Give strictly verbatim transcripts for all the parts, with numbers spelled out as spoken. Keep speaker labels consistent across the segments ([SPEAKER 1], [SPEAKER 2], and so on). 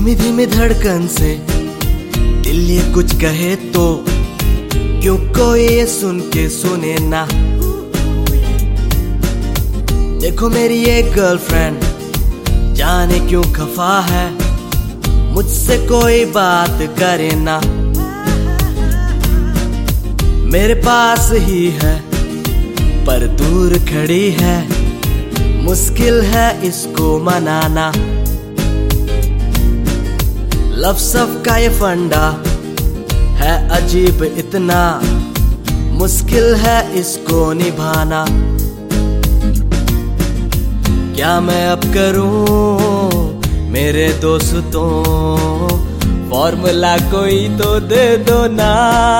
[SPEAKER 1] धीमी धीमी धड़कन से दिल ये कुछ कहे तो क्यों कोई ये सुन के सुने ना। देखो मेरी ये गर्लफ्रेंड जाने क्यों खफा है, मुझसे कोई बात करे ना। मेरे पास ही है पर दूर खड़ी है, मुश्किल है इसको मनाना। लव सब का ये फंडा है अजीब इतना, मुश्किल है इसको निभाना। क्या मैं अब करूं मेरे दोस्तों, फॉर्मूला कोई तो दे दो ना।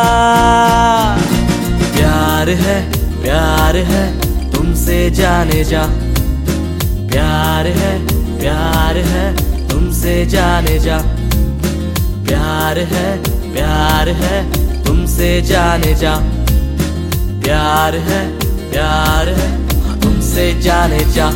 [SPEAKER 1] प्यार है प्यार है तुमसे जाने जा, प्यार है प्यार है तुमसे जाने जा। प्यार है प्यार है तुमसे जाने जा, प्यार है प्यार है तुमसे जाने जा।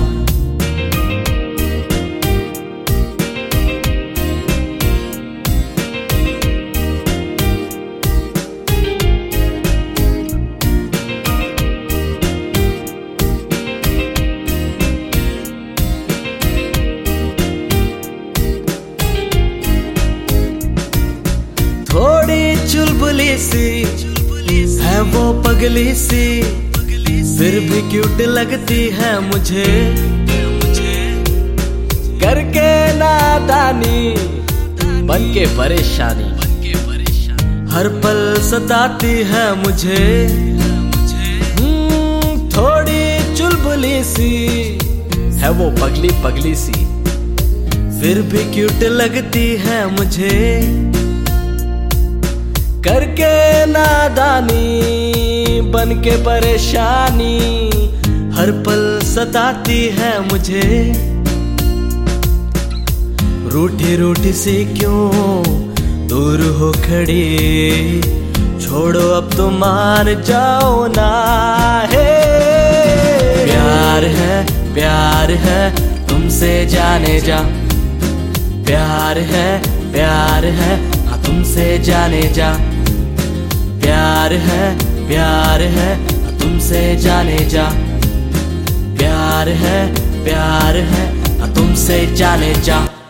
[SPEAKER 1] थोड़ी चुलबुली सी है वो पगली सी, फिर भी क्यूट लगती है मुझे। करके नादानी बन के परेशानी, हर पल सताती है मुझे। थोड़ी चुलबुली सी है वो पगली पगली सी, फिर भी क्यूट लगती है मुझे। करके नादानी बन के परेशानी, हर पल सताती है मुझे। रूठी रूठी सी क्यों दूर हो खड़ी, छोड़ो अब तो मान जाओ ना। है प्यार है प्यार है तुमसे जाने जा, प्यार है प्यार है तुमसे जाने जा। प्यार है प्यार है तुमसे जाने जा, प्यार है प्यार है तुमसे जाने जा।